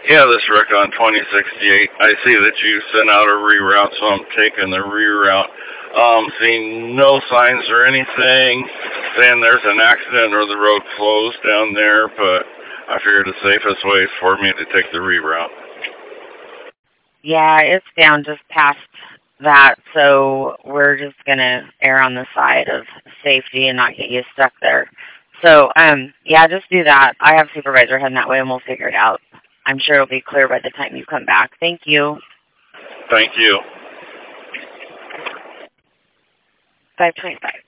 Yeah, this Rick on 2068. I see that you sent out a reroute, so I'm taking the reroute. Seeing no signs or anything, saying there's an accident or the road closed down there, but I figured the safest way is for me to take the reroute. Yeah, it's down just past that, so we're just going to err on the side of safety and not get you stuck there. So, yeah, just do that. I have supervisor heading that way, and we'll figure it out. I'm sure it'll be clear by the time you come back. Thank you. Thank you. 525.